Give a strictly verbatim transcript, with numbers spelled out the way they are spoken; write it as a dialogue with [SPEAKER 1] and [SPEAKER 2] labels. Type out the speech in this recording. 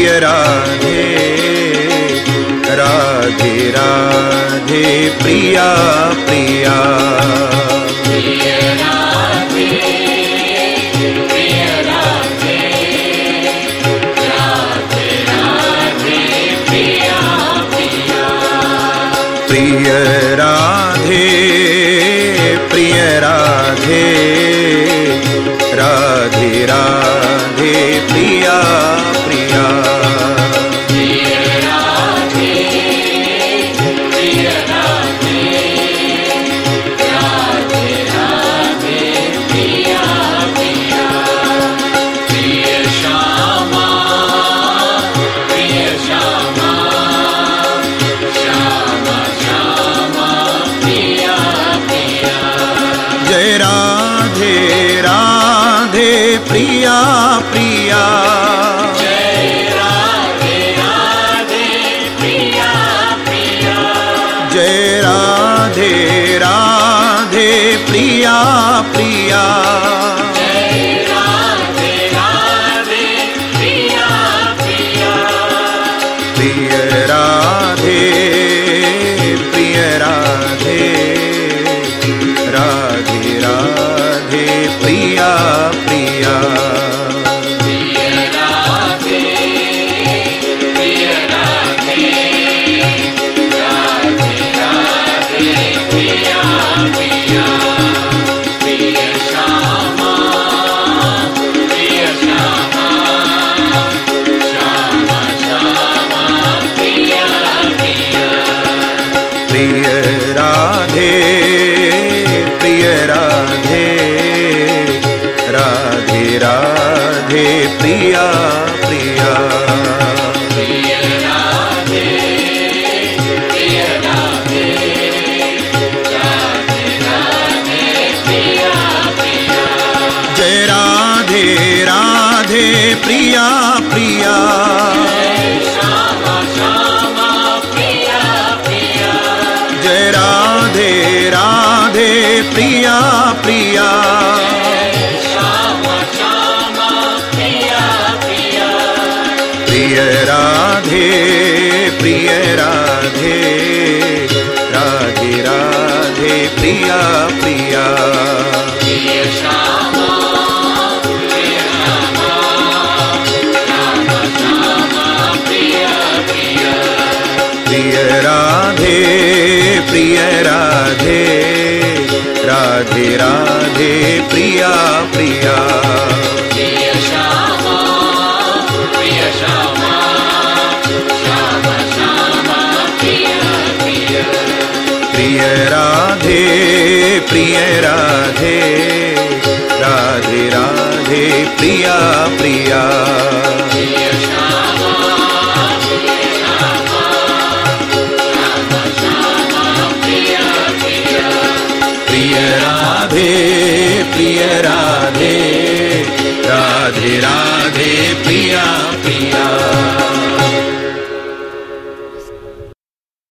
[SPEAKER 1] प्रिय राधे, राधे राधे प्रिया प्रिया।
[SPEAKER 2] प्रिय राधे, प्रिय राधे, राधे राधे प्रिया प्रिया।
[SPEAKER 1] प्रिय राधे, प्रिय राधे, राधे राधे प्रिया प्रिया।
[SPEAKER 2] प्रिय राधे, प्रिय राधे, राधे राधे प्रिया प्रिया। प्रिय श्यामा, प्रिय श्यामा, श्यामा श्यामा प्रिया प्रिया।
[SPEAKER 1] जय राधे राधे प्रिया प्रिया।
[SPEAKER 2] जय राधे राधे प्रिया प्रिया।
[SPEAKER 1] जय राधे राधे प्रिया प्रिया।
[SPEAKER 2] जय राधे राधे प्रिया प्रिया।
[SPEAKER 1] प्रिय राधे, प्रिय राधे, राधे राधे प्रिया प्रिया।
[SPEAKER 2] प्रिय राधे, प्रिय राधे, राधे राधे प्रिया प्रिया। प्रिय श्यामा, प्रिय श्यामा, श्यामा श्यामा प्रिया प्रिया।
[SPEAKER 1] प्रिय राधे, प्रिय राधे, राधे राधे प्रिया प्रिया।
[SPEAKER 2] प्रिय राधे, प्रिय राधे, राधे राधे प्रिया प्रिया।
[SPEAKER 1] जय राधे राधे प्रिया प्रिया।
[SPEAKER 2] श्यामा श्यामा प्रिया प्रिया।
[SPEAKER 1] जय राधे राधे प्रिया प्रिया।
[SPEAKER 2] श्यामा श्यामा प्रिया प्रिया।
[SPEAKER 1] प्रिय राधे, प्रिय राधे, राधे राधे प्रिया प्रिया।
[SPEAKER 2] प्रिय श्यामा, प्रिय श्यामा, श्यामा श्यामा प्रिया प्रिया।
[SPEAKER 1] प्रिय राधे, प्रिय राधे, राधे राधे प्रिया प्रिया।
[SPEAKER 2] प्रिय श्यामा, प्रिय श्यामा, श्यामा श्यामा प्रिया प्रिया।
[SPEAKER 1] प्रिय राधे, प्रिय राधे, राधे राधे प्रिया प्रिया।
[SPEAKER 2] प्रिय श्यामा, प्रिय श्यामा, श्यामा श्यामा प्रिया प्रिया।
[SPEAKER 1] प्रिय राधे, प्रिय राधे,